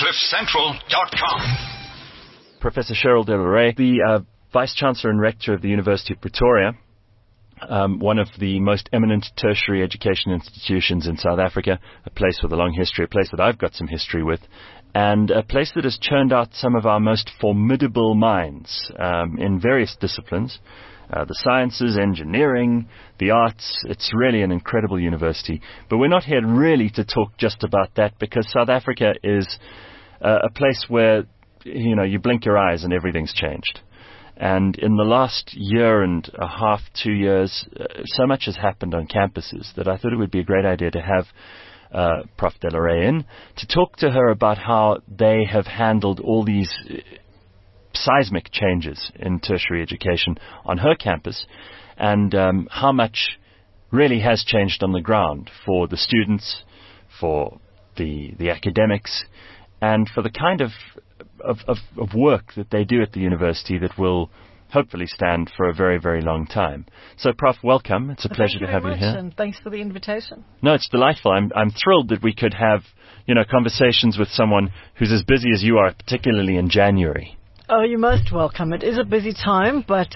CliffCentral.com. Professor Cheryl De La Rey, the Vice-Chancellor and Rector of the University of Pretoria, one of the most eminent tertiary education institutions in South Africa, a place with a long history, a place that I've got some history with, and a place that has churned out some of our most formidable minds in various disciplines, the sciences, engineering, the arts. It's really an incredible university. But we're not here really to talk just about that, because South Africa is a place where, you blink your eyes and everything's changed. And in the last year and a half, 2 years, so much has happened on campuses that I thought it would be a great idea to have Prof. De La Rey in to talk to her about how they have handled all these seismic changes in tertiary education on her campus, and how much really has changed on the ground for the students, for the academics, and for the kind of work that they do at the university that will hopefully stand for a very, very long time. So, Prof, welcome. It's a pleasure to have you here. And thanks for the invitation. No, it's delightful. I'm thrilled that we could have, conversations with someone who's as busy as you are, particularly in January. Oh, you're most welcome. It is a busy time, but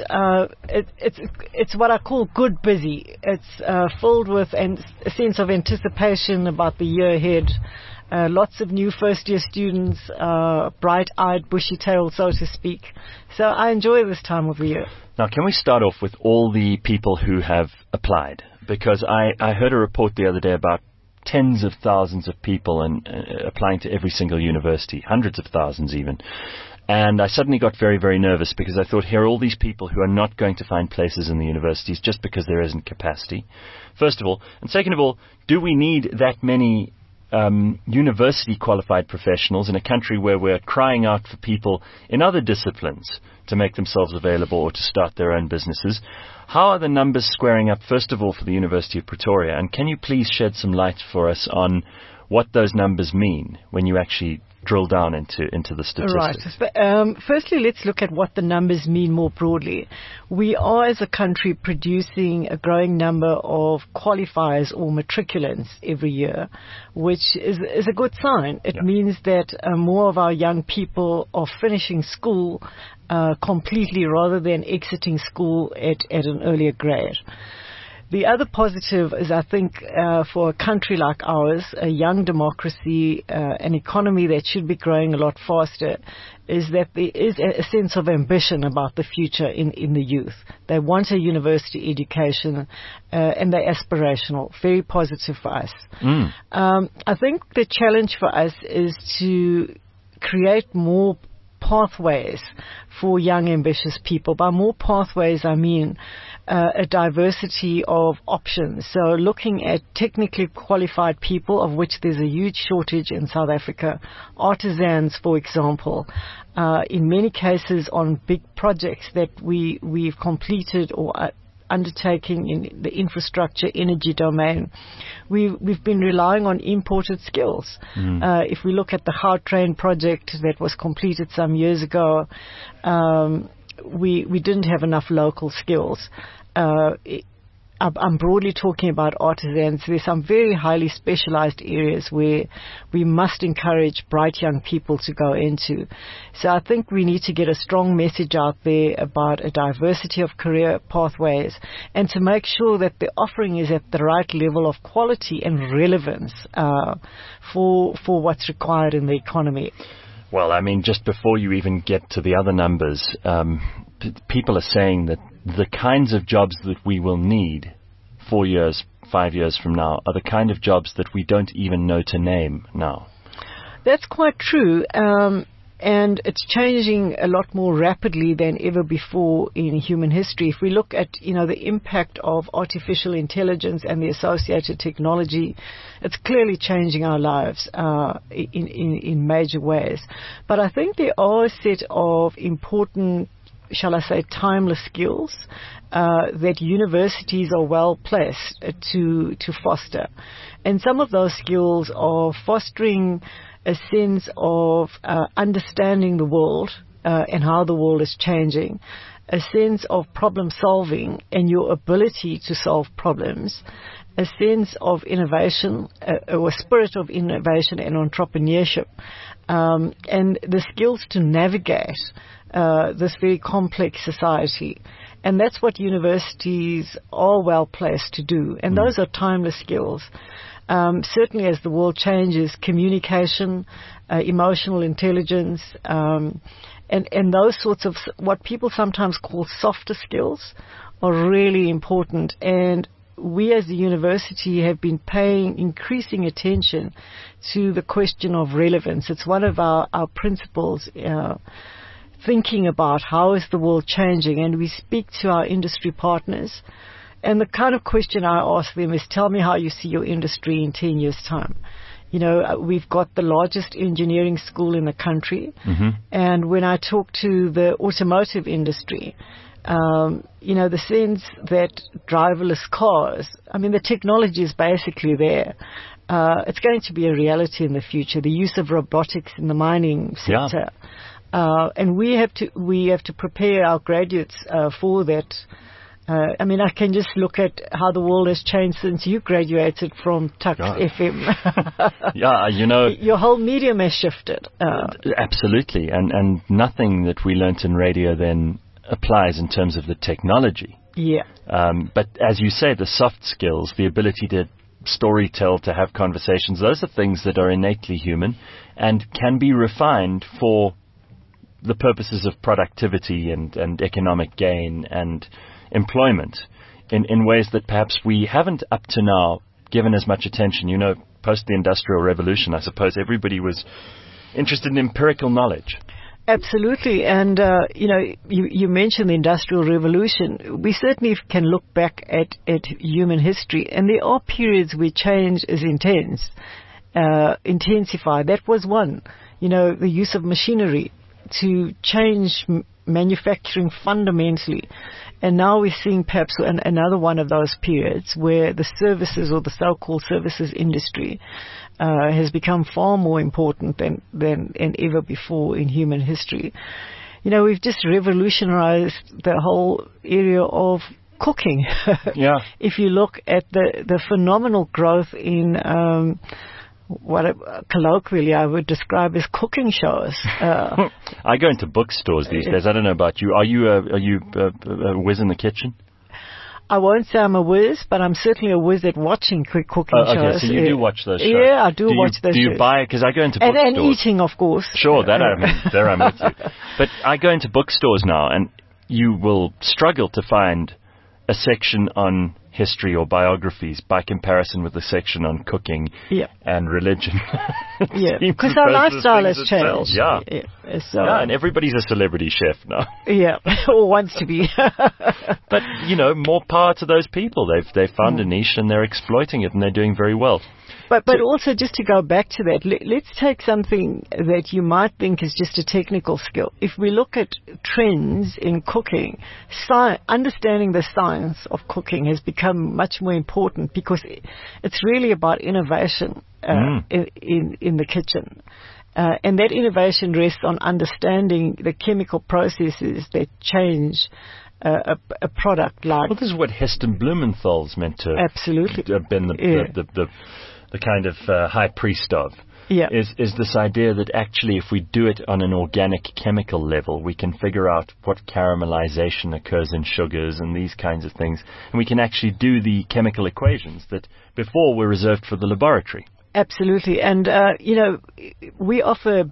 it's what I call good busy. It's filled with a sense of anticipation about the year ahead. Lots of new first-year students, bright-eyed, bushy-tailed, so to speak. So I enjoy this time of the year. Now, can we start off with all the people who have applied? Because I heard a report the other day about tens of thousands of people applying to every single university, hundreds of thousands even. And I suddenly got very, very nervous, because I thought, here are all these people who are not going to find places in the universities just because there isn't capacity, first of all. And second of all, do we need that many university qualified professionals in a country where we're crying out for people in other disciplines to make themselves available or to start their own businesses? How are the numbers squaring up, first of all, for the University of Pretoria? And can you please shed some light for us on what those numbers mean when you actually drill down into the statistics? Right. Firstly, let's look at what the numbers mean more broadly. We are, as a country, producing a growing number of qualifiers or matriculants every year, which is a good sign. It means that more of our young people are finishing school completely rather than exiting school at an earlier grade. The other positive is, I think, for a country like ours, a young democracy, an economy that should be growing a lot faster, is that there is a sense of ambition about the future in the youth. They want a university education, and they're aspirational. Very positive for us. I think the challenge for us is to create more pathways for young, ambitious people. By more pathways, I mean a diversity of options. So looking at technically qualified people, of which there's a huge shortage in South Africa, artisans, for example, in many cases on big projects that we've completed or undertaking in the infrastructure energy domain, we've been relying on imported skills. If we look at the Gautrain project that was completed some years ago, we didn't have enough local skills. I'm broadly talking about artisans. There's some very highly specialized areas where we must encourage bright young people to go into. So I think we need to get a strong message out there about a diversity of career pathways, and to make sure that the offering is at the right level of quality and relevance for what's required in the economy. Well, I mean, just before you even get to the other numbers, people are saying that the kinds of jobs that we will need 4 years, 5 years from now are the kind of jobs that we don't even know to name now. That's quite true. And it's changing a lot more rapidly than ever before in human history. If we look at, the impact of artificial intelligence and the associated technology, it's clearly changing our lives in major ways. But I think there are a set of important, shall I say, timeless skills that universities are well placed to foster. And some of those skills are fostering a sense of understanding the world and how the world is changing. a sense of problem solving and your ability to solve problems, a sense of innovation, or a spirit of innovation and entrepreneurship, and the skills to navigate this very complex society. And that's what universities are well placed to do. And those are timeless skills. Certainly as the world changes, communication, emotional intelligence, and those sorts of what people sometimes call softer skills are really important. And we as a university have been paying increasing attention to the question of relevance. It's one of our principles, thinking about how is the world changing, and we speak to our industry partners. And the kind of question I ask them is, tell me how you see your industry in 10 years' time. You know, we've got the largest engineering school in the country. Mm-hmm. And when I talk to the automotive industry, you know, the sense that driverless cars, I mean, the technology is basically there. It's going to be a reality in the future. The use of robotics in the mining sector. Yeah. And we have to prepare our graduates for that. I mean, I can just look at how the world has changed since you graduated from Tux FM. Yeah, you know, your whole medium has shifted. Absolutely, and nothing that we learnt in radio then applies in terms of the technology. Yeah. But as you say, the soft skills, the ability to storytell, to have conversations, those are things that are innately human and can be refined for the purposes of productivity and economic gain and employment in ways that perhaps we haven't up to now given as much attention. You know, post the Industrial Revolution, I suppose everybody was interested in empirical knowledge. Absolutely. And, you know, you mentioned the Industrial Revolution. We certainly can look back at human history, and there are periods where change is intensified. That was one. You know, the use of machinery to change manufacturing fundamentally. And now we're seeing perhaps another one of those periods where the services, or the so-called services industry, has become far more important than ever before in human history. You know, we've just revolutionized the whole area of cooking. Yeah. If you look at the phenomenal growth in what colloquially I would describe as cooking shows. I go into bookstores these days. I don't know about you. Are you a whiz in the kitchen? I won't say I'm a whiz, but I'm certainly a whiz at watching cooking shows. Okay, so you do watch those shows. Yeah, I do watch those shows. Do you buy? Because I go into bookstores. And eating, of course. Sure, there I'm with you. But I go into bookstores now, and you will struggle to find a section on history or biographies by comparison with the section on cooking and religion. Yeah, because our lifestyle has changed. Yeah. So, and everybody's a celebrity chef now. Yeah, or wants to be. But, you know, more power to those people. They've found a niche and they're exploiting it, and they're doing very well. But also, just to go back to that, let's take something that you might think is just a technical skill. If we look at trends in cooking, understanding the science of cooking has become much more important, because it's really about innovation in the kitchen. And that innovation rests on understanding the chemical processes that change a product like... Well, this is what Heston Blumenthal's meant to have been the kind of high priest of, is this idea that actually if we do it on an organic chemical level, we can figure out what caramelization occurs in sugars and these kinds of things, and we can actually do the chemical equations that before were reserved for the laboratory. Absolutely. And, you know, we offer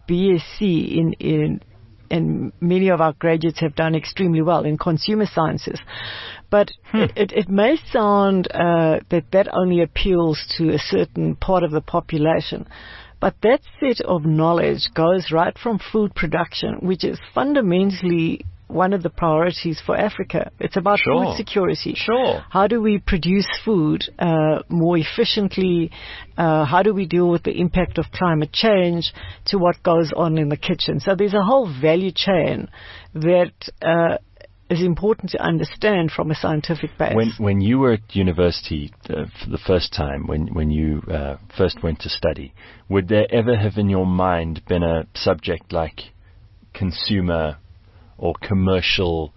BSc and many of our graduates have done extremely well in consumer sciences. But it may sound that only appeals to a certain part of the population. But that set of knowledge goes right from food production, which is fundamentally one of the priorities for Africa. It's about food security. Sure. How do we produce food more efficiently? How do we deal with the impact of climate change to what goes on in the kitchen? So there's a whole value chain that is important to understand from a scientific base. When you were at university for the first time, when you first went to study, would there ever have in your mind been a subject like consumer or commercial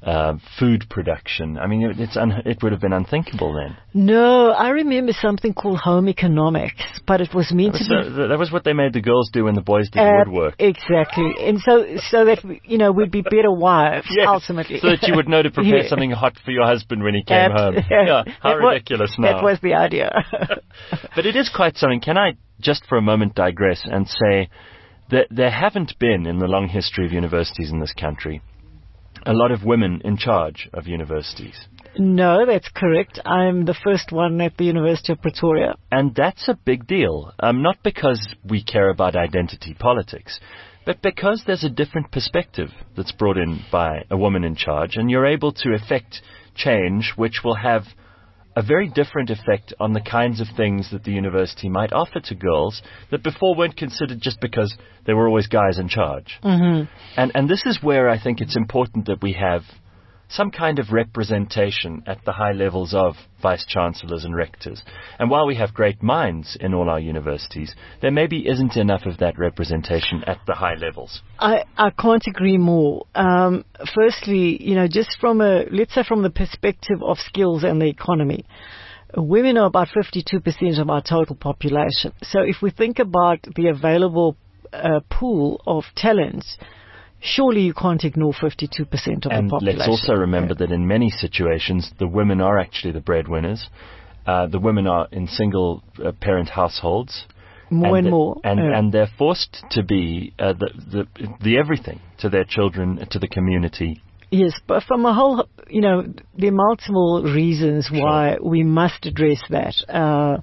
food production. I mean, it would have been unthinkable then. No, I remember something called home economics, but it was meant to be... That was what they made the girls do when the boys did woodwork. Exactly. And so that, we'd be better wives, yes, ultimately. So that you would know to prepare something hot for your husband when he came home. Yeah, how ridiculous now. That was the idea. But it is quite something. Can I just for a moment digress and say that there haven't been, in the long history of universities in this country, a lot of women in charge of universities? No, that's correct. I'm the first one at the University of Pretoria. And that's a big deal. Not because we care about identity politics, but because there's a different perspective that's brought in by a woman in charge, and you're able to effect change which will have a very different effect on the kinds of things that the university might offer to girls that before weren't considered just because there were always guys in charge. Mm-hmm. And this is where I think it's important that we have some kind of representation at the high levels of vice-chancellors and rectors. And while we have great minds in all our universities, there maybe isn't enough of that representation at the high levels. I can't agree more. Firstly, just let's say from the perspective of skills and the economy, women are about 52% of our total population. So if we think about the available pool of talents, surely you can't ignore 52% of the population. And let's also remember that in many situations, the women are actually the breadwinners. The women are in single-parent households. More and more. And they're forced to be the everything to their children, to the community. Yes, but from a whole, there are multiple reasons why we must address that.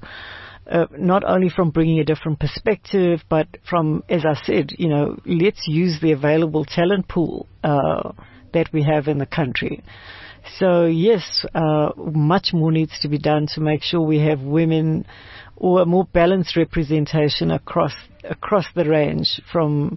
Not only from bringing a different perspective, but from, as I said, let's use the available talent pool that we have in the country. So yes, much more needs to be done to make sure we have women or a more balanced representation across the range, from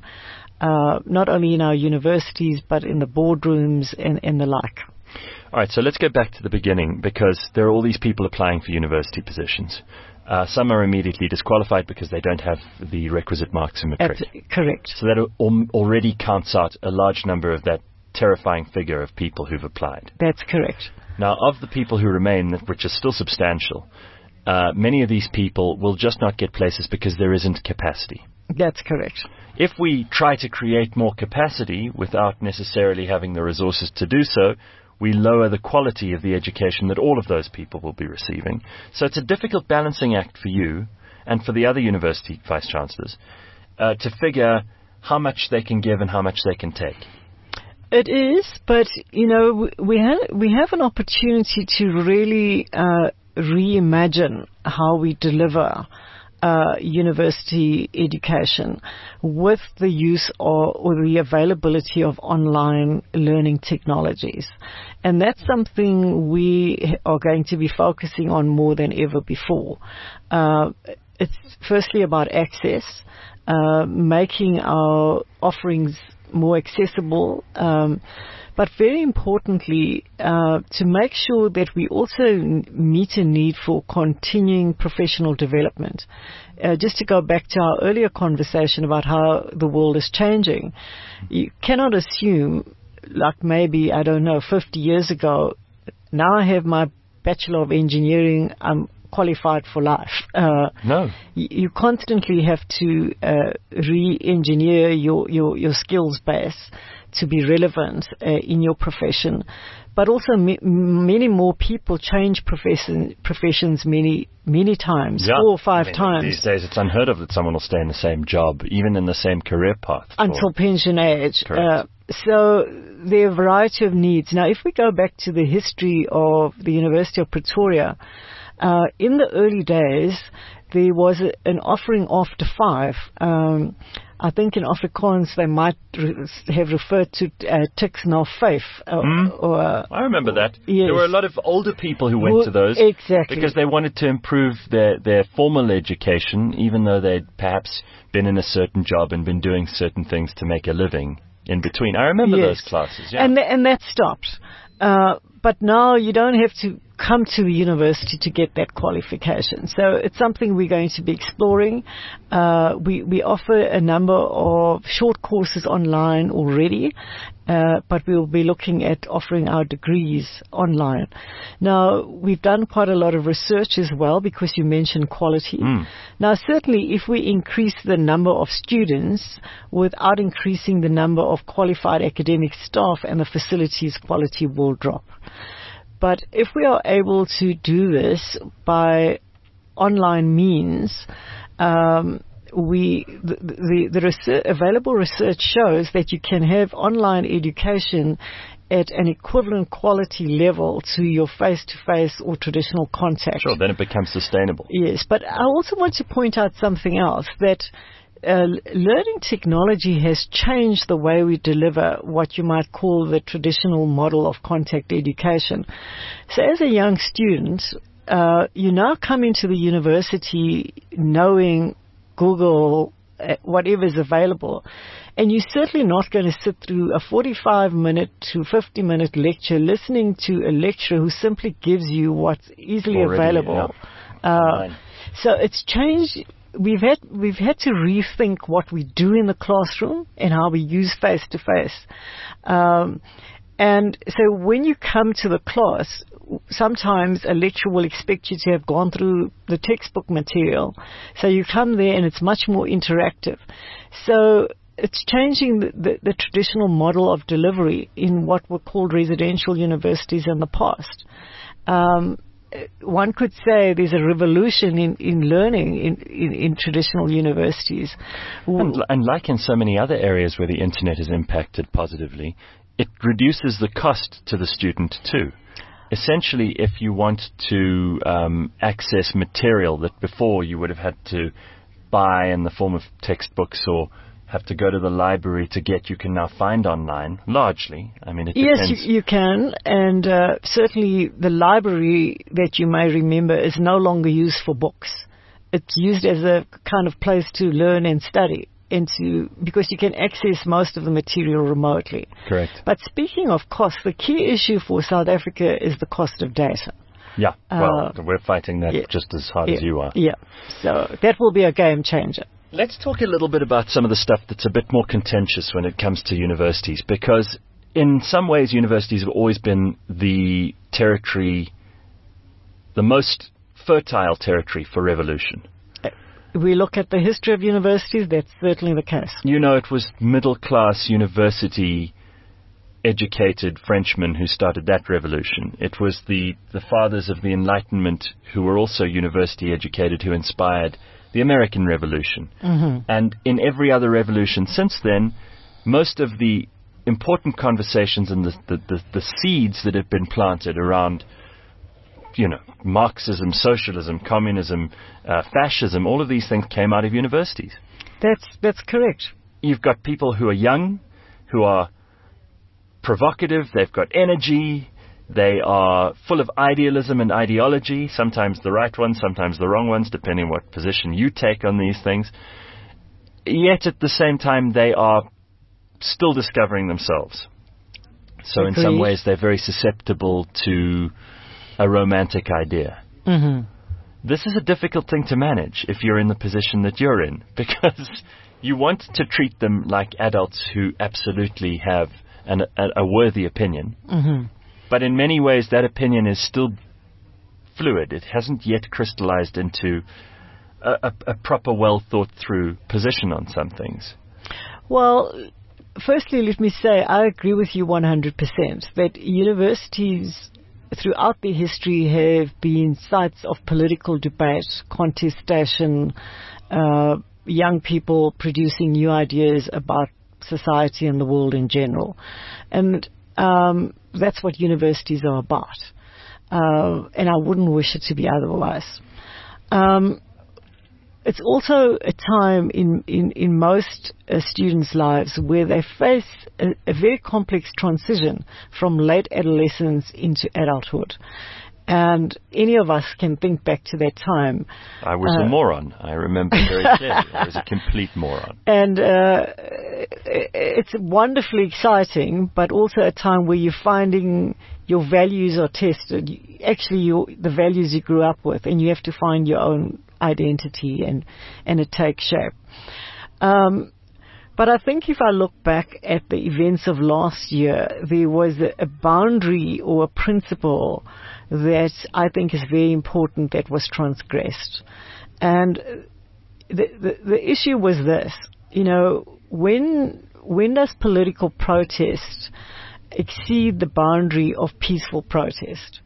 not only in our universities but in the boardrooms and the like. All right, so let's go back to the beginning, because there are all these people applying for university positions. Some are immediately disqualified because they don't have the requisite marks in matric. Correct. So that already counts out a large number of that terrifying figure of people who've applied. That's correct. Now, of the people who remain, which is still substantial, many of these people will just not get places because there isn't capacity. That's correct. If we try to create more capacity without necessarily having the resources to do so, we lower the quality of the education that all of those people will be receiving. So it's a difficult balancing act for you and for the other university vice-chancellors to figure how much they can give and how much they can take. It is, but, we have an opportunity to really reimagine how we deliver university education with the use or the availability of online learning technologies. And that's something we are going to be focusing on more than ever before. It's firstly about access, making our offerings more accessible, but very importantly, to make sure that we also meet a need for continuing professional development. Just to go back to our earlier conversation about how the world is changing, you cannot assume, like maybe, 50 years ago, now I have my Bachelor of Engineering, I'm qualified for life. No. You constantly have to re-engineer your skills base to be relevant in your profession. But also many more people change professions many times, 4 or 5 times. These days it's unheard of that someone will stay in the same job, even in the same career path. Until pension age. Correct. So there are a variety of needs. Now, if we go back to the history of the University of Pretoria, in the early days, there was an offering after 5. I think in Afrikaans they might have referred to Tix na 5. I remember that. Yes. There were a lot of older people who went to those. Exactly. Because they wanted to improve their formal education, even though they'd perhaps been in a certain job and been doing certain things to make a living in between. I remember those classes, yeah. And that stopped. But now you don't have to come to the university to get that qualification. So it's something we're going to be exploring. We offer a number of short courses online already, but we will be looking at offering our degrees online. Now, we've done quite a lot of research as well, because you mentioned quality. Now, certainly, if we increase the number of students without increasing the number of qualified academic staff, and the facilities quality will drop. But if we are able to do this by online means, the available research shows that you can have online education at an equivalent quality level to your face-to-face or traditional contact. Sure, then it becomes sustainable. Yes, but I also want to point out something else, that learning technology has changed the way we deliver what you might call the traditional model of contact education. So as a young student, you now come into the university knowing Google, whatever is available, and you're certainly not going to sit through a 45-minute to 50-minute lecture listening to a lecturer who simply gives you what's easily available. Yeah. So it's changed. We've had to rethink what we do in the classroom and how we use face-to-face. And so when you come to the class, sometimes a lecturer will expect you to have gone through the textbook material. So you come there and it's much more interactive. So it's changing the traditional model of delivery in what were called residential universities in the past. One could say there's a revolution in learning in traditional universities. And like in so many other areas where the internet has impacted positively, it reduces the cost to the student too. Essentially, if you want to access material that before you would have had to buy in the form of textbooks or have to go to the library to get, you can now find online, largely. I mean, it depends. Yes, you can, and certainly the library that you may remember is no longer used for books. It's used as a kind of place to learn and study, because you can access most of the material remotely. Correct. But speaking of cost, the key issue for South Africa is the cost of data. Yeah, well, we're fighting that just as hard as you are. Yeah, so that will be a game changer. Let's talk a little bit about some of the stuff that's a bit more contentious when it comes to universities, because in some ways universities have always been the territory, the most fertile territory for revolution. We look at the history of universities, that's certainly the case. You know, it was middle-class university educated Frenchmen who started that revolution. It was the fathers of the Enlightenment who were also university educated who inspired the American Revolution. And in every other revolution since then, most of the important conversations and the seeds that have been planted around, you know, Marxism, socialism, communism, fascism, all of these things came out of universities. That's correct. You've got people who are young, who are provocative, they've got energy, they are full of idealism and ideology, sometimes the right ones, sometimes the wrong ones, depending on what position you take on these things. Yet at the same time, they are still discovering themselves. So in some ways, they're very susceptible to a romantic idea. This is a difficult thing to manage if you're in the position that you're in, because you want to treat them like adults who absolutely have a worthy opinion. But in many ways, that opinion is still fluid. It hasn't yet crystallized into a proper, well-thought-through position on some things. Well, firstly, let me say I agree with you 100% that universities throughout their history have been sites of political debate, contestation, young people producing new ideas about society and the world in general. And that's what universities are about. And I wouldn't wish it to be otherwise. It's also a time in most students' lives where they face a very complex transition from late adolescence into adulthood. And any of us can think back to that time. I was a moron. I remember very clearly. I was a complete moron. And it's wonderfully exciting, but also a time where you're finding your values are tested. Actually, the values you grew up with, and you have to find your own identity, and it takes shape. But I think if I look back at the events of last year, there was a boundary or a principle that I think is very important that was transgressed. And the issue was this, when does political protest exceed the boundary of peaceful protest?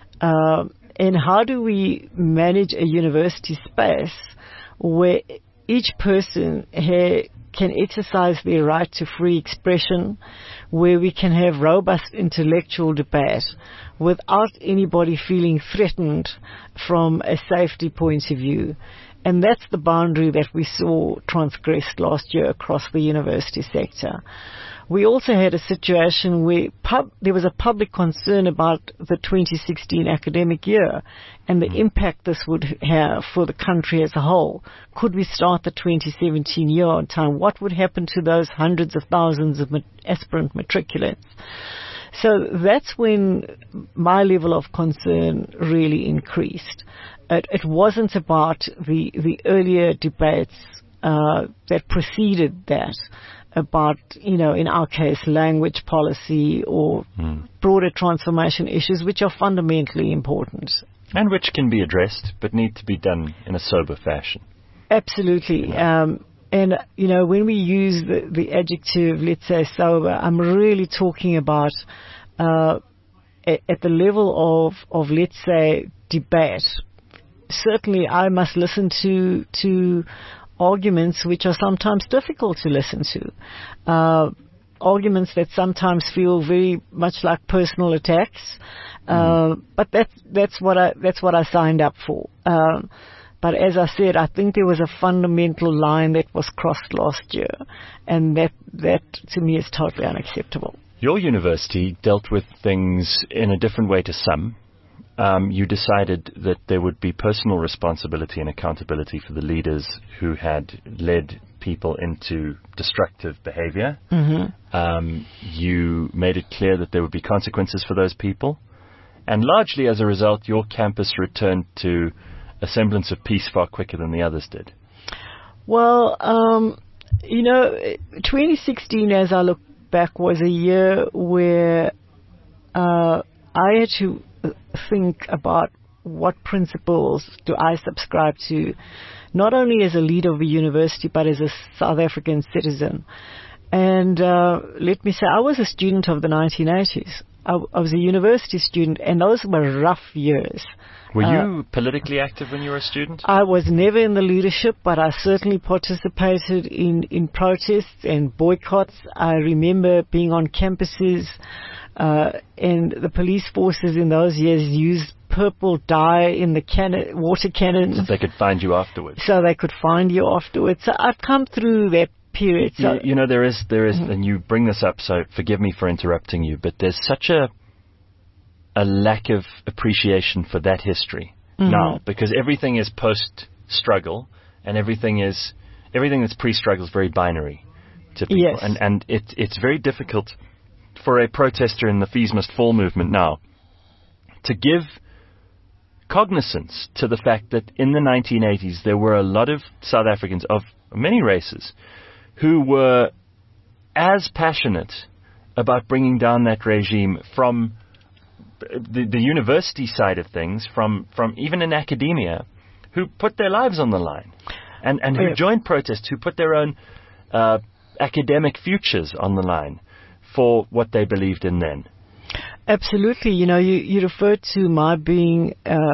And how do we manage a university space where each person can exercise their right to free expression, where we can have robust intellectual debate without anybody feeling threatened from a safety point of view? And that's the boundary that we saw transgressed last year across the university sector. We also had a situation where there was a public concern about the 2016 academic year and the impact this would have for the country as a whole. Could we start the 2017 year on time? What would happen to those hundreds of thousands of aspirant matriculants? So that's when my level of concern really increased. It wasn't about the earlier debates that preceded that, about, in our case, language policy or broader transformation issues, which are fundamentally important. And which can be addressed, but need to be done in a sober fashion. Absolutely. And, when we use the adjective, let's say, sober, I'm really talking about at the level of, let's say, debate. Certainly, I must listen to arguments which are sometimes difficult to listen to, arguments that sometimes feel very much like personal attacks, but that's what I signed up for. But as I said, I think there was a fundamental line that was crossed last year, and that to me is totally unacceptable. Your university dealt with things in a different way to some. You decided that there would be personal responsibility and accountability for the leaders who had led people into destructive behavior. You made it clear that there would be consequences for those people. And largely as a result, your campus returned to a semblance of peace far quicker than the others did. Well, 2016, as I look back, was a year where I had to think about what principles do I subscribe to, not only as a leader of a university, but as a South African citizen. And let me say, I was a student of the 1980s. I was a university student, and those were rough years. Were you politically active when you were a student? I was never in the leadership, but I certainly participated in protests and boycotts. I remember being on campuses, and the police forces in those years used purple dye in the water cannons. So they could find you afterwards. So I've come through that period. So there is, and you bring this up, so forgive me for interrupting you, but there's such a lack of appreciation for that history now, because everything is post-struggle, and everything that's pre-struggle is very binary to people. Yes. And it's very difficult for a protester in the Fees Must Fall movement now to give cognizance to the fact that in the 1980s there were a lot of South Africans of many races who were as passionate about bringing down that regime from the university side of things, from even in academia, who put their lives on the line, and who joined protests, who put their own academic futures on the line for what they believed in then. Absolutely. You referred to my being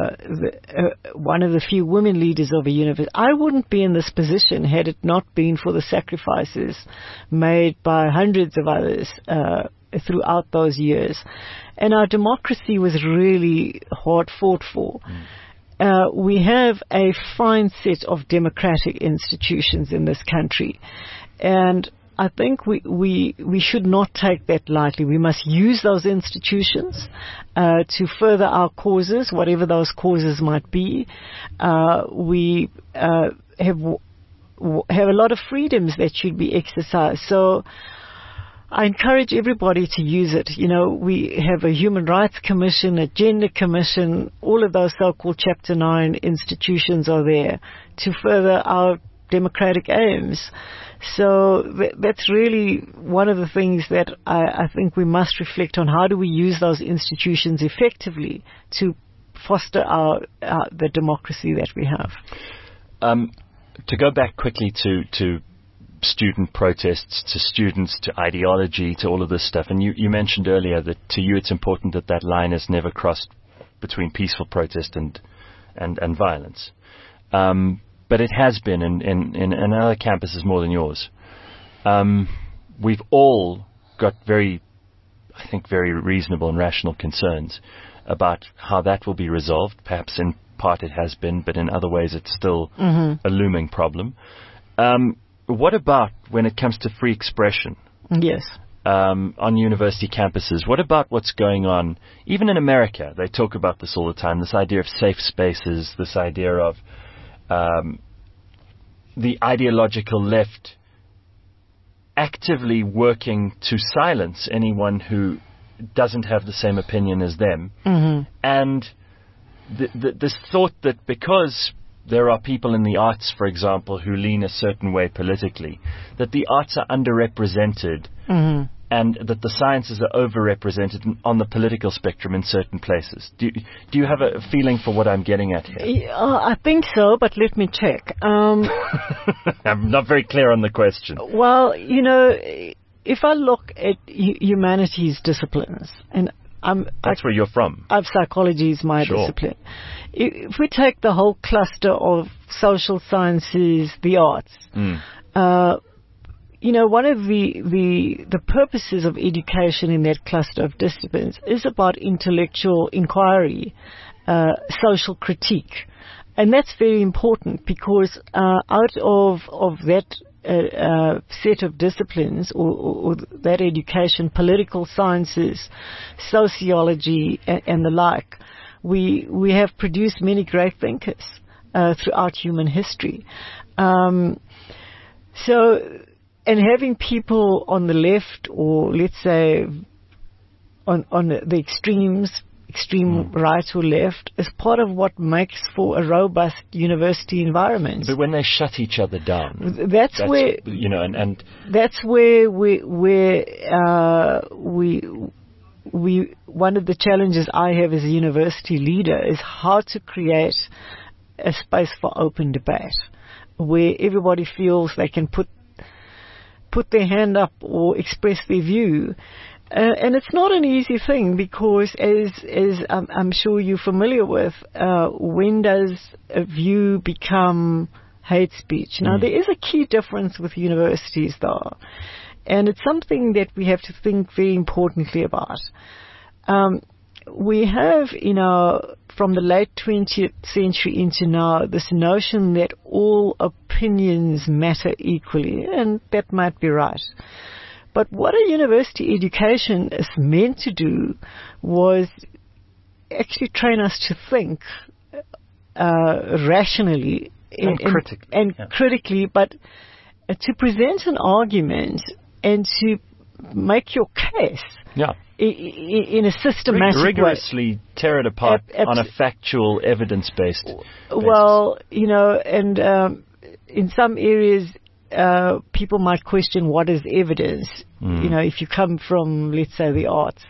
one of the few women leaders of a university. I wouldn't be in this position had it not been for the sacrifices made by hundreds of others throughout those years. And our democracy was really hard fought for. We have a fine set of democratic institutions in this country. And I think we should not take that lightly. We must use those institutions to further our causes, whatever those causes might be. We have a lot of freedoms that should be exercised. So I encourage everybody to use it. You know, we have a Human Rights Commission, a Gender Commission, all of those so-called Chapter 9 institutions are there to further our democratic aims. So that's really one of the things that I think we must reflect on. How do we use those institutions effectively to foster the democracy that we have? To go back quickly to student protests, to students, to ideology, to all of this stuff, and you mentioned earlier that to you it's important that that line is never crossed between peaceful protest and violence. But it has been in other campuses more than yours. We've all got very reasonable and rational concerns about how that will be resolved. Perhaps in part it has been, but in other ways it's still a looming problem. What about when it comes to free expression? Yes. On university campuses, what about what's going on? Even in America, they talk about this all the time, this idea of safe spaces, this idea of the ideological left actively working to silence anyone who doesn't have the same opinion as them. And this thought that because there are people in the arts, for example, who lean a certain way politically, that the arts are underrepresented and that the sciences are overrepresented on the political spectrum in certain places. Do you have a feeling for what I'm getting at here? I think so, but let me check. I'm not very clear on the question. Well, you know, if I look at humanities disciplines, and that's where you're from. Psychology is my discipline. If we take the whole cluster of social sciences, the arts, you know, one of the purposes of education in that cluster of disciplines is about intellectual inquiry, social critique. And that's very important because out of that set of disciplines or that education, political sciences, sociology, and the like, we have produced many great thinkers throughout human history. And having people on the left, or let's say on the extreme right or left, is part of what makes for a robust university environment. But when they shut each other down, that's where, you know, and that's where we one of the challenges I have as a university leader is how to create a space for open debate where everybody feels they can put their hand up or express their view. And it's not an easy thing because, as I'm sure you're familiar with, when does a view become hate speech? Now, there is a key difference with universities, though, and it's something that we have to think very importantly about. We have, from the late 20th century into now, this notion that all opinions matter equally, and that might be right. But what a university education is meant to do was actually train us to think rationally and critically, but to present an argument and to make your case in a systematic rigorously tear it apart on a factual, evidence-based basis. Well, and in some areas, people might question what is evidence. If you come from, let's say, the arts,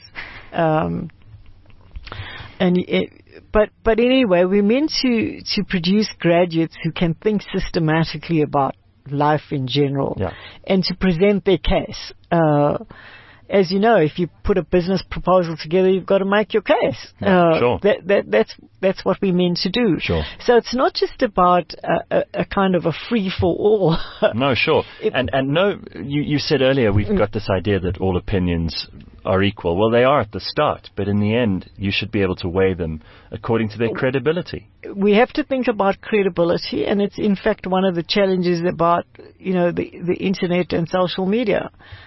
but anyway, we're meant to produce graduates who can think systematically about life in general, and to present their case. As you know, if you put a business proposal together, you've got to make your case. Sure. That's what we're meant to do. Sure. So it's not just about a kind of a free for all. No, sure. And no, you said earlier we've got this idea that all opinions are equal. Well, they are at the start, but in the end, you should be able to weigh them according to their credibility. We have to think about credibility, and it's in fact one of the challenges about, the internet and social media.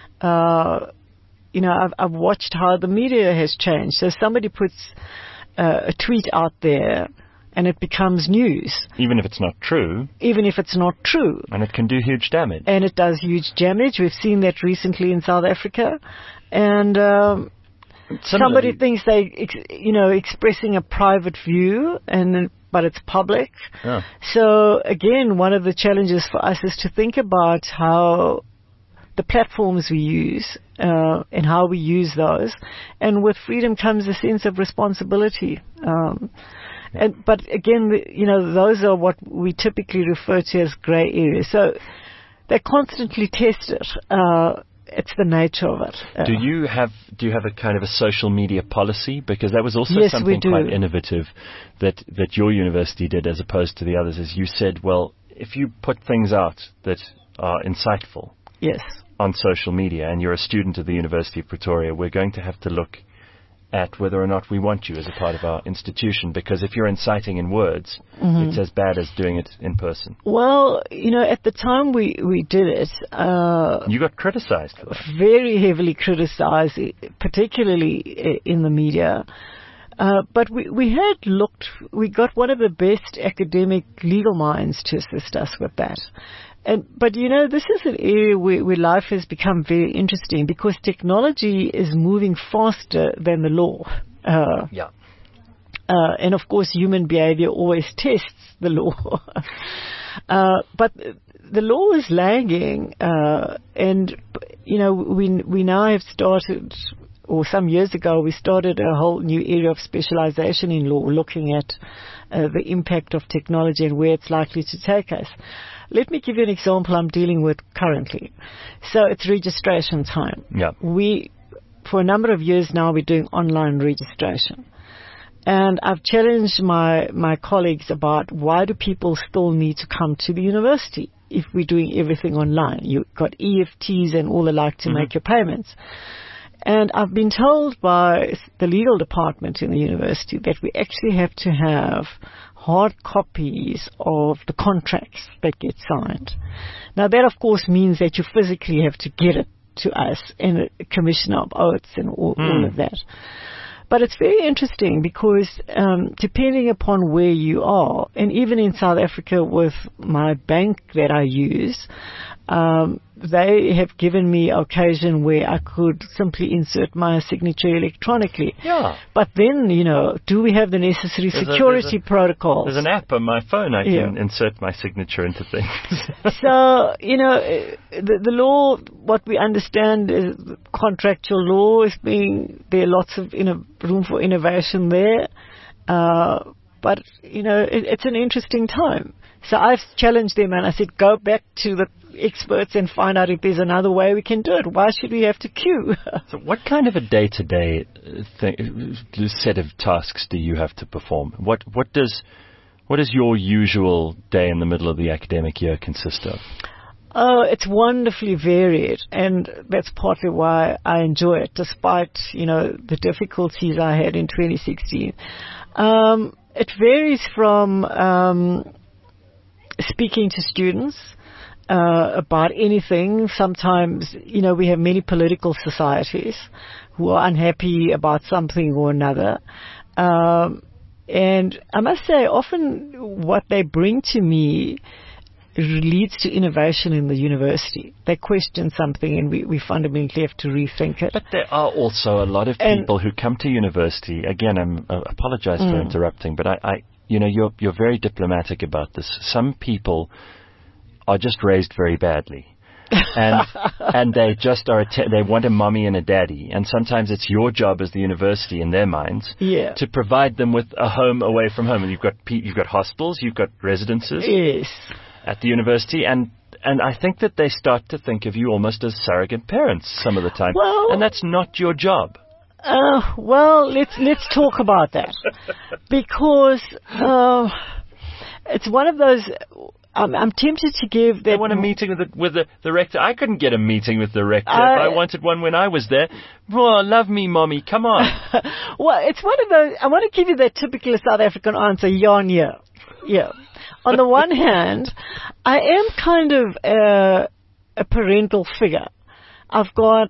I've watched how the media has changed. So somebody puts a tweet out there, and it becomes news. Even if it's not true. Even if it's not true. And it can do huge damage. And it does huge damage. We've seen that recently in South Africa. And somebody thinks they, expressing a private view, but it's public. Oh. So again, one of the challenges for us is to think about how the platforms we use and how we use those. And with freedom comes a sense of responsibility. But again, those are what we typically refer to as grey areas. So they're constantly tested. It's the nature of it. Do you have a kind of a social media policy? Because that was also something quite innovative that your university did as opposed to the others. Is you said, well, if you put things out that are insightful, yes, on social media, and you're a student of the University of Pretoria, we're going to have to look at whether or not we want you as a part of our institution, because if you're inciting in words, it's as bad as doing it in person. Well, at the time we did it... you got criticized for that. Very heavily criticized, particularly in the media. But we got one of the best academic legal minds to assist us with that. But this is an area where life has become very interesting because technology is moving faster than the law. And of course, human behavior always tests the law. But the law is lagging, and we now have started, or some years ago, we started a whole new area of specialization in law, looking at the impact of technology and where it's likely to take us. Let me give you an example I'm dealing with currently. So it's registration time. Yeah. For a number of years now, we're doing online registration. And I've challenged my colleagues about why do people still need to come to the university if we're doing everything online? You've got EFTs and all the like to make your payments. And I've been told by the legal department in the university that we actually have to have hard copies of the contracts that get signed. Now, that, of course, means that you physically have to get it to us in a commissioner of oaths and all of that. But it's very interesting because depending upon where you are, and even in South Africa with my bank that I use, they have given me occasion where I could simply insert my signature electronically. Yeah. But then, do we have the necessary security protocols? There's an app on my phone I can insert my signature into things. So, the law, what we understand is contractual law is there are lots of room for innovation there. But, it's an interesting time. So I've challenged them and I said, go back to the experts and find out if there's another way we can do it. Why should we have to queue? So what kind of a day-to-day set of tasks do you have to perform? What does your usual day in the middle of the academic year consist of? Oh, it's wonderfully varied, and that's partly why I enjoy it, despite, the difficulties I had in 2016. It varies from speaking to students about anything. Sometimes, we have many political societies who are unhappy about something or another. And I must say, often what they bring to me leads to innovation in the university. They question something and we fundamentally have to rethink it. But there are also a lot of people who come to university. Again, I apologize for interrupting, but you're very diplomatic about this. Some people are just raised very badly. And they just they want a mommy and a daddy. And sometimes it's your job as the university in their minds to provide them with a home away from home. And you've got hostels, you've got residences. Yes. At the university, and I think that they start to think of you almost as surrogate parents some of the time, and that's not your job. Well, let's talk about that because it's one of those. I'm tempted to give that. They want a meeting with the rector. I couldn't get a meeting with the rector if I wanted one when I was there. Oh, love me, mommy. Come on. Well, it's one of those. I want to give you that typical South African answer. Yeah. On the one hand, I am kind of a parental figure. I've got,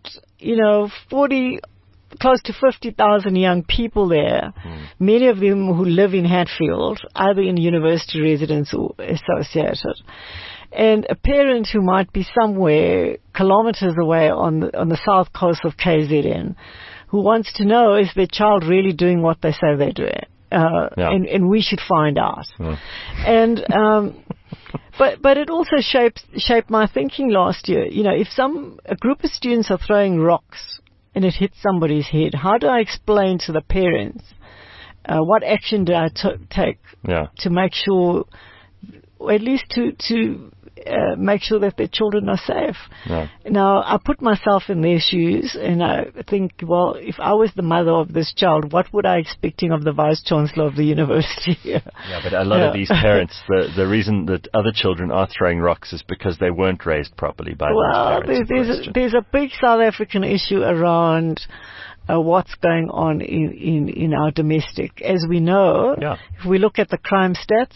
40, close to 50,000 young people there, many of them who live in Hatfield, either in university residence or associated. And a parent who might be somewhere kilometers away on the south coast of KZN, who wants to know, is their child really doing what they say they're doing? And we should find out. Yeah. And but it also shaped my thinking last year. If a group of students are throwing rocks and it hits somebody's head, how do I explain to the parents what action do I take to make sure, or at least to make sure that their children are safe? Yeah. Now, I put myself in their shoes and I think, well, if I was the mother of this child, what would I expecting of the Vice-Chancellor of the university? Yeah, but a lot of these parents, the reason that other children are throwing rocks is because they weren't raised properly by those parents. There's a big South African issue around what's going on in our domestic. As we know, if we look at the crime stats,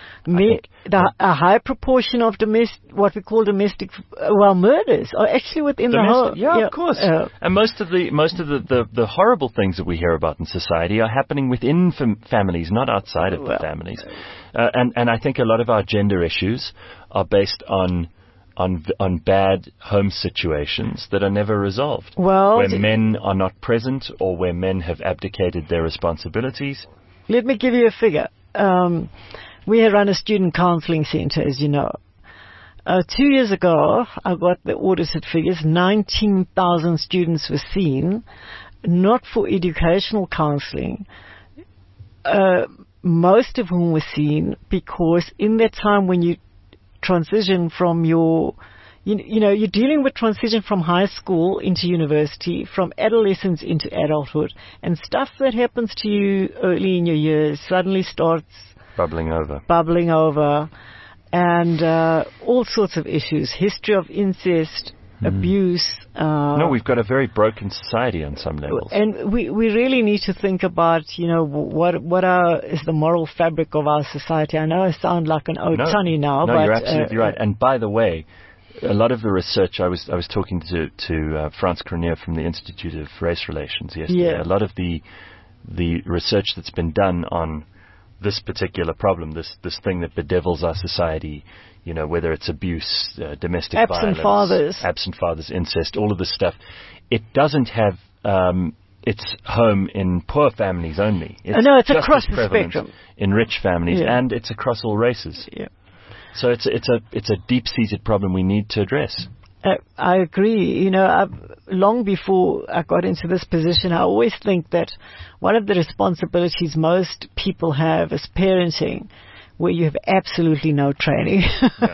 a high proportion of what we call domestic, murders are actually within the home. Yeah, of course. And most of the horrible things that we hear about in society are happening within families, not outside of the families. And I think a lot of our gender issues are based on bad home situations that are never resolved. Where men are not present or where men have abdicated their responsibilities. Let me give you a figure. We run a student counseling center, as you know. 2 years ago, I got the audited figures. 19,000 students were seen, not for educational counseling. Most of whom were seen because in that time when you transition from you're dealing with transition from high school into university, from adolescence into adulthood, and stuff that happens to you early in your years suddenly starts bubbling over, and all sorts of issues, history of incest, abuse. No, we've got a very broken society on some levels. And we really need to think about, what is the moral fabric of our society. I know I sound like an old tunny now. No, you're absolutely right. And by the way, a lot of the research, I was talking to Frans Cronje from the Institute of Race Relations yesterday. A lot of the research that's been done on this particular problem, this thing that bedevils our society, whether it's abuse, domestic violence, absent fathers, incest, all of this stuff, it doesn't have its home in poor families only. It's across the spectrum. In rich families, and it's across all races. Yeah. So it's a deep-seated problem we need to address. I agree. Long before I got into this position, I always think that one of the responsibilities most people have is parenting, where you have absolutely no training.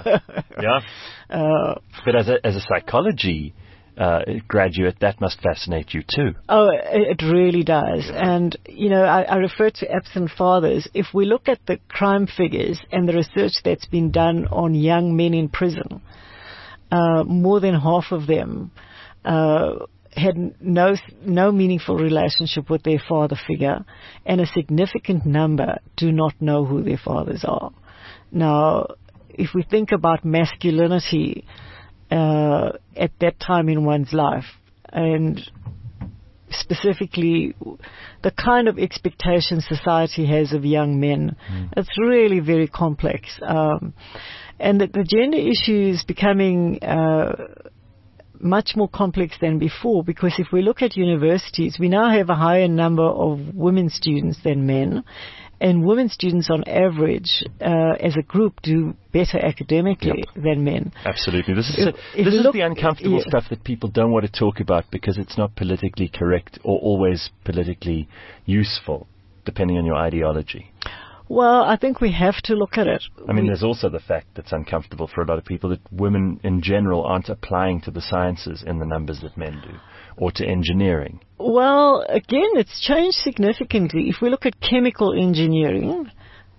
But as a psychology graduate, that must fascinate you too. Oh, it really does. Yeah. And, I refer to absent fathers. If we look at the crime figures and the research that's been done on young men in prison, more than half of them had no meaningful relationship with their father figure, and a significant number do not know who their fathers are. Now, if we think about masculinity at that time in one's life, and specifically the kind of expectation society has of young men, it's really very complex. And the gender issue is becoming much more complex than before, because if we look at universities, we now have a higher number of women students than men, and women students on average as a group do better academically than men. Absolutely. This is the uncomfortable stuff that people don't want to talk about because it's not politically correct or always politically useful, depending on your ideology. Well, I think we have to look at it. There's also the fact that's uncomfortable for a lot of people that women in general aren't applying to the sciences in the numbers that men do, or to engineering. Well, again, it's changed significantly. If we look at chemical engineering,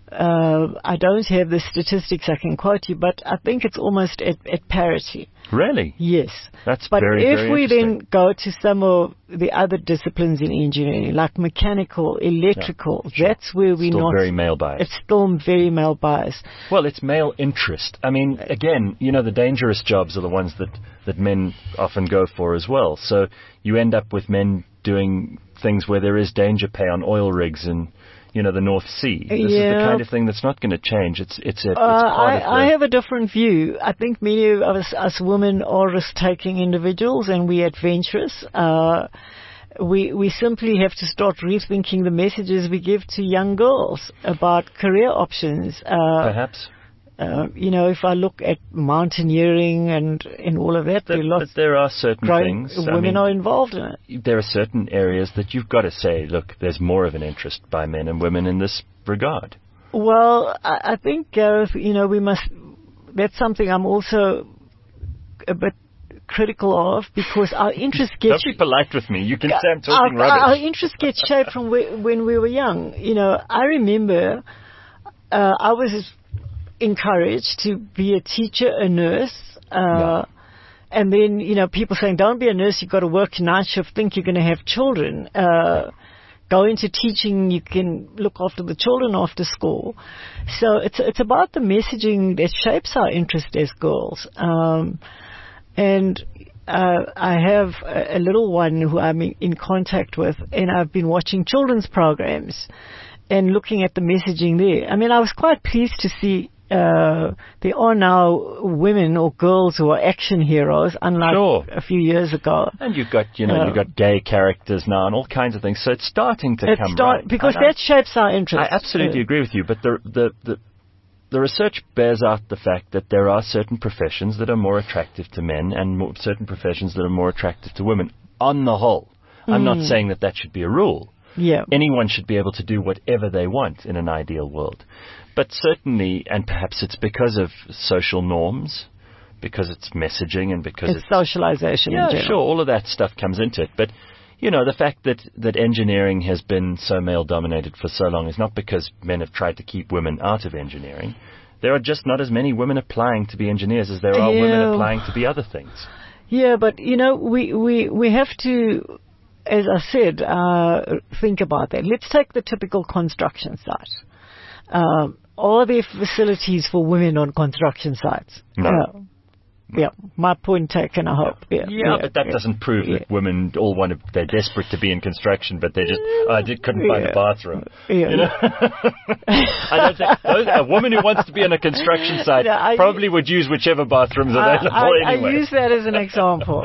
I don't have the statistics I can quote you, but I think it's almost at parity. Really? Yes. That's but very, if very we interesting. then go to some of the other disciplines in engineering, like mechanical, electrical, sure. that's where we're Still not. very male biased. It's still very male biased. Well, it's male interest. I mean, again, the dangerous jobs are the ones that men often go for as well. So you end up with men doing things where there is danger pay on oil rigs and the North Sea. This is the kind of thing that's not going to change. It's part of I have a different view. I think many of us women are risk-taking individuals, and we're adventurous. We simply have to start rethinking the messages we give to young girls about career options. Perhaps. If I look at mountaineering and all of that, but there are certain things. Women are involved in it. There are certain areas that you've got to say, look, there's more of an interest by men and women in this regard. Well, I think, Gareth, we must. That's something I'm also a bit critical of, because our interest gets... Don't be polite with me. You can say I'm talking rubbish. Our interest gets shaped from when we were young. I remember I was encouraged to be a teacher, a nurse, and then, people saying, don't be a nurse, you've got to work night shift, think you're going to have children. Go into teaching, you can look after the children after school. So it's about the messaging that shapes our interest as girls. And I have a little one who I'm in contact with, and I've been watching children's programs and looking at the messaging there. I mean, I was quite pleased to see there are now women or girls who are action heroes, unlike a few years ago. And you've got, you've got gay characters now and all kinds of things. So it's starting to come right. Because that shapes our interest. I absolutely agree with you. But the research bears out the fact that there are certain professions that are more attractive to men and certain professions that are more attractive to women on the whole. I'm not saying that should be a rule. Yeah. Anyone should be able to do whatever they want in an ideal world. But certainly, and perhaps it's because of social norms, because it's messaging and because it's socialization in general. Yeah, sure, all of that stuff comes into it. But, the fact that engineering has been so male-dominated for so long is not because men have tried to keep women out of engineering. There are just not as many women applying to be engineers as there are women applying to be other things. Yeah, but, we have to, as I said, think about that. Let's take the typical construction site. Are there facilities for women on construction sites? No. Yeah, my point taken, I hope. Yeah, but that doesn't prove that women all they're desperate to be in construction, but they just, couldn't find a bathroom. I don't think, a woman who wants to be on a construction site probably would use whichever bathroom is available anyway. I use that as an example.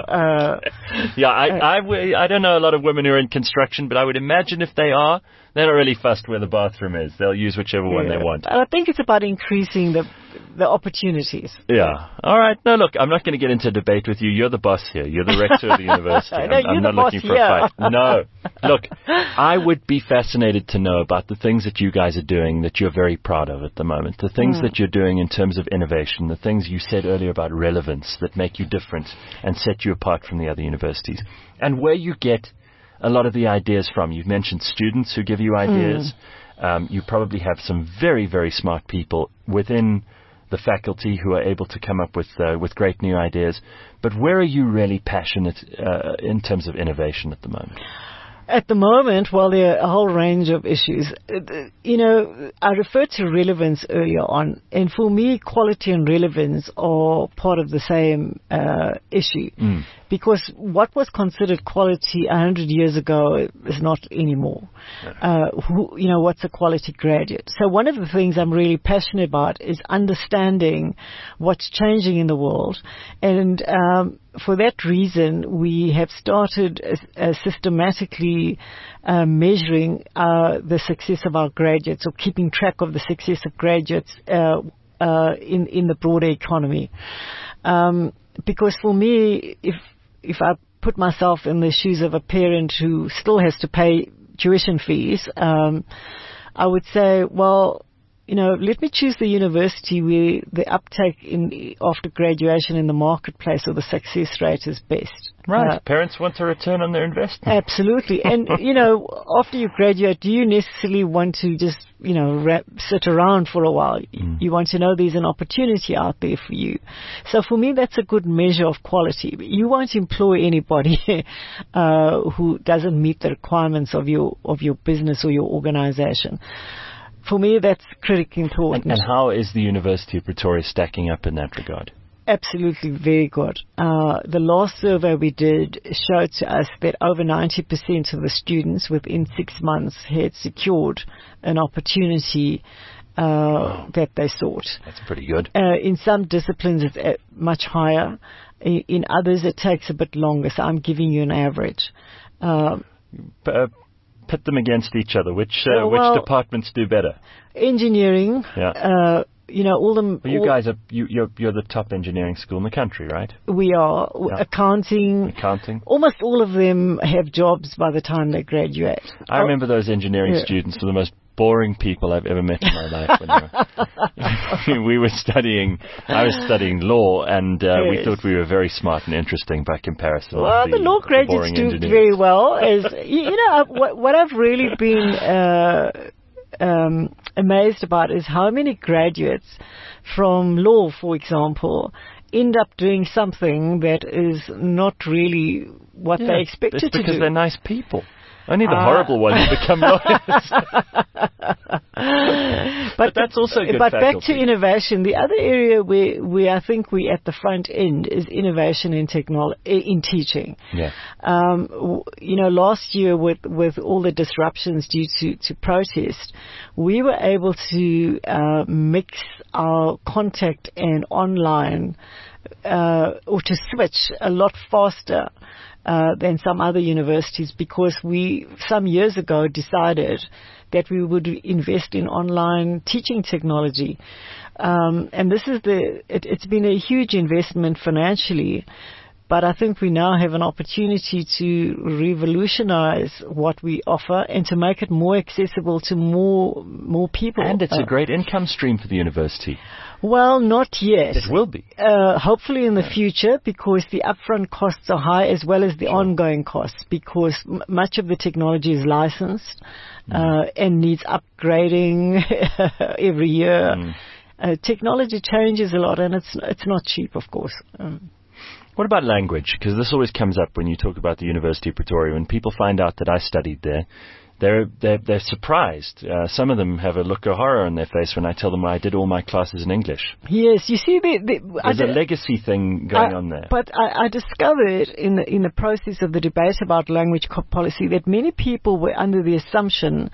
I don't know a lot of women who are in construction, but I would imagine if they are, they're not really fussed where the bathroom is. They'll use whichever one they want. I think it's about increasing the opportunities. Yeah. All right. No, look, I'm not going to get into a debate with you. You're the boss here. You're the rector of the university. I'm not looking for a fight. No. Look, I would be fascinated to know about the things that you guys are doing that you're very proud of at the moment, the things that you're doing in terms of innovation, the things you said earlier about relevance that make you different and set you apart from the other universities, and where you get a lot of the ideas from. You've mentioned students who give you ideas. You probably have some very, very smart people within the faculty who are able to come up with great new ideas. But where are you really passionate in terms of innovation at the moment? At the moment, well, there are a whole range of issues. I referred to relevance earlier on, and for me, quality and relevance are part of the same issue. Because what was considered quality 100 years ago is not anymore. What's a quality graduate? So one of the things I'm really passionate about is understanding what's changing in the world. And for that reason, we have started systematically measuring the success of our graduates, or keeping track of the success of graduates in the broader economy. Because for me, if I put myself in the shoes of a parent who still has to pay tuition fees, I would say, well, let me choose the university where the uptake after graduation in the marketplace or the success rate is best. Right. Parents want a return on their investment. Absolutely. And, after you graduate, do you necessarily want to just, sit around for a while? You want to know there's an opportunity out there for you. So for me, that's a good measure of quality. You won't employ anybody who doesn't meet the requirements of your business or your organization. For me, that's critically important. And how is the University of Pretoria stacking up in that regard? Absolutely very good. The last survey we did showed to us that over 90% of the students within 6 months had secured an opportunity that they sought. That's pretty good. In some disciplines, it's much higher. In others, it takes a bit longer. So I'm giving you an average. Pit them against each other. Which departments do better? Engineering. Yeah. All them. Well, you guys are you're the top engineering school in the country, right? We are. Yeah. Accounting. Almost all of them have jobs by the time they graduate. I remember those engineering students were the most boring people I've ever met in my life. We were studying. I was studying law, and we thought we were very smart and interesting by comparison. Well, the law graduates do very well. What I've really been amazed about is how many graduates from law, for example, end up doing something that is not really what they expected to do. Because they're nice people. Only the horrible ones become lawyers. but that's also good But faculty. Back to innovation, the other area where I think we're at the front end is innovation in teaching. Yeah. Last year with all the disruptions due to protest, we were able to mix our contact and online or to switch a lot faster than some other universities, because we some years ago decided that we would invest in online teaching technology, and this is it's been a huge investment financially. But I think we now have an opportunity to revolutionize what we offer and to make it more accessible to more people. And it's a great income stream for the university. Well, not yet. It will be. Hopefully in the future, because the upfront costs are high as well as the ongoing costs, because much of the technology is licensed and needs upgrading every year. Technology changes a lot, and it's not cheap, of course. What about language? Because this always comes up when you talk about the University of Pretoria. When people find out that I studied there, they're surprised. Some of them have a look of horror on their face when I tell them I did all my classes in English. Yes, you see, there's a legacy thing going on there. But I discovered in the process of the debate about language policy that many people were under the assumption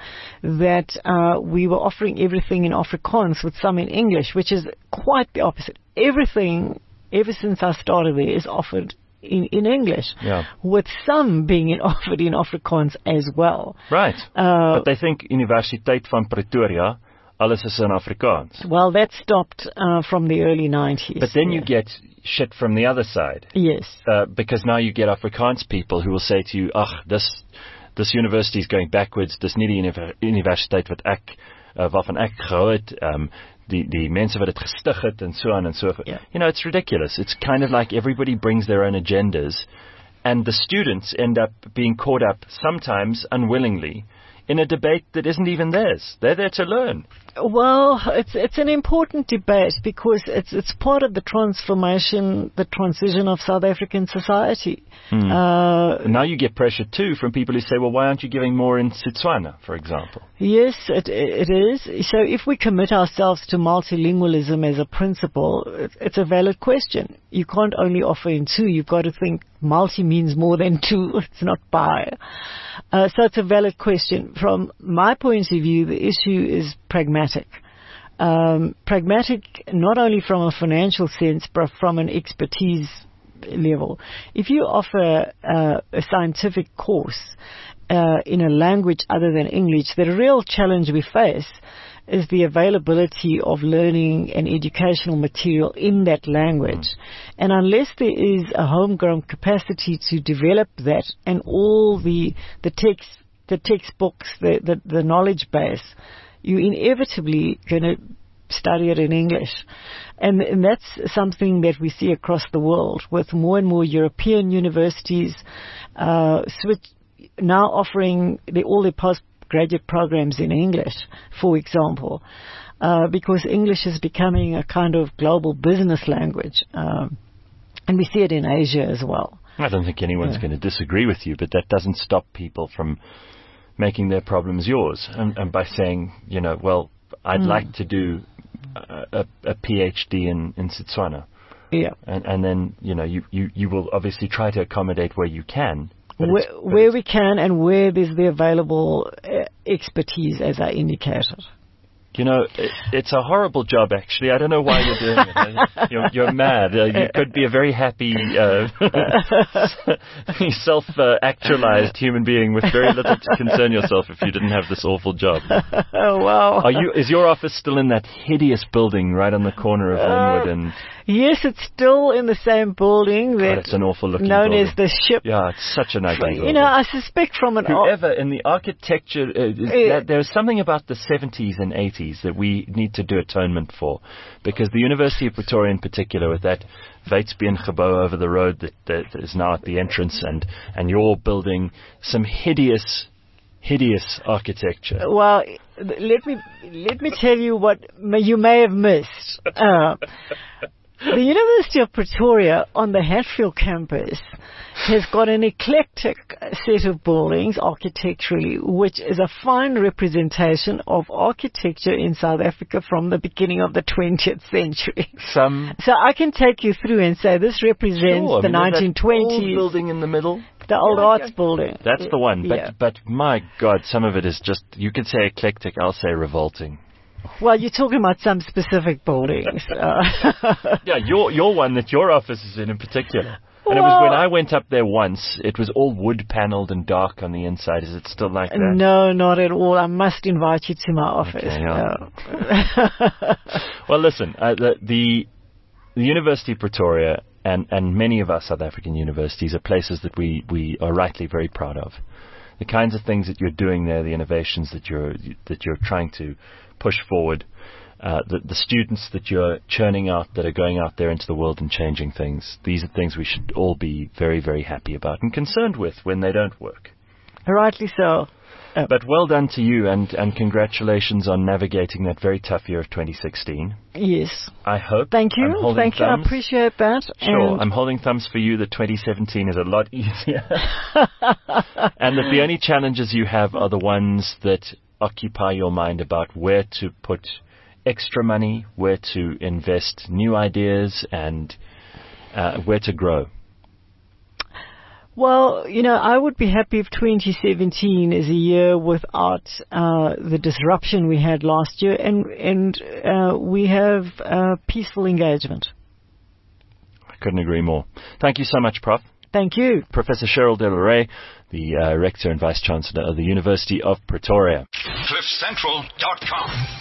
that we were offering everything in Afrikaans with some in English, which is quite the opposite. Everything, ever since I started there, is offered in English, with some being offered in Afrikaans as well. Right. But they think Universiteit van Pretoria, alles is in Afrikaans. Well, that stopped from the early 90s. But then you get shit from the other side. Yes. Because now you get Afrikaans people who will say to you, this university is going backwards, dis nie die universiteit waarvan ek gehou het, die mense wat het gestig het, and so on and so forth. Yeah. It's ridiculous. It's kind of like everybody brings their own agendas, and the students end up being caught up, sometimes unwillingly, in a debate that isn't even theirs. They're there to learn. Well, it's an important debate because it's part of the transformation, the transition of South African society. Now you get pressure too from people who say, well, why aren't you giving more in Setswana, for example? Yes, it is. So if we commit ourselves to multilingualism as a principle, it's a valid question. You can't only offer in two. You've got to think multi means more than two. It's not bi. So it's a valid question. From my point of view, the issue is pragmatic. Pragmatic not only from a financial sense, but from an expertise level. If you offer a scientific course in a language other than English, the real challenge we face is the availability of learning and educational material in that language. And unless there is a homegrown capacity to develop that, and all the textbooks, the knowledge base you're inevitably going to study it in English. And that's something that we see across the world, with more and more European universities now offering all their postgraduate programs in English, for example, because English is becoming a kind of global business language. And we see it in Asia as well. I don't think anyone's going to disagree with you, but that doesn't stop people from making their problems yours. And by saying, well, I'd like to do a PhD in Setswana. Yeah. And then, you will obviously try to accommodate where you can. Where we can and where there's the available expertise, as I indicated. It's a horrible job, actually. I don't know why you're doing it. You're mad. You could be a very happy, self-actualized human being with very little to concern yourself if you didn't have this awful job. Oh, wow. Is your office still in that hideous building right on the corner of Linwood and... Yes, it's still in the same building. It's an awful looking known building. as the Ship. Yeah, it's such an ugly building. I suspect from whoever in the architecture, there's something about the 70s and 80s that we need to do atonement for, because the University of Pretoria in particular, with that Vatesbeen Gebouw over the road that is now at the entrance, and you're building some hideous architecture. Well, let me tell you what you may have missed. The University of Pretoria on the Hatfield campus has got an eclectic set of buildings architecturally, which is a fine representation of architecture in South Africa from the beginning of the 20th century. So I can take you through and say this represents the 1920s. That old building in the middle? The old arts building. That's the one. But my God, some of it is just, you could say eclectic, I'll say revolting. Well, you're talking about some specific buildings. Yeah, your one that your office is in particular. And it was when I went up there once, it was all wood panelled and dark on the inside. Is it still like that? No, not at all. I must invite you to my office. Okay, yeah. Well, listen, the University of Pretoria and many of our South African universities are places that we are rightly very proud of. The kinds of things that you're doing there, the innovations that you're trying to push forward, the students that you're churning out that are going out there into the world and changing things. These are things we should all be very, very happy about and concerned with when they don't work. Rightly so. But well done to you, and congratulations on navigating that very tough year of 2016. Yes. I hope. Thank you. Thank you. I appreciate that. Sure. I'm holding thumbs for you that 2017 is a lot easier. And that the only challenges you have are the ones that occupy your mind about where to put extra money, where to invest new ideas, and where to grow. Well, I would be happy if 2017 is a year without the disruption we had last year, and we have peaceful engagement. I couldn't agree more. Thank you so much, Prof. Thank you. Professor Cheryl De La Rey, the Rector and Vice-Chancellor of the University of Pretoria. CliffCentral.com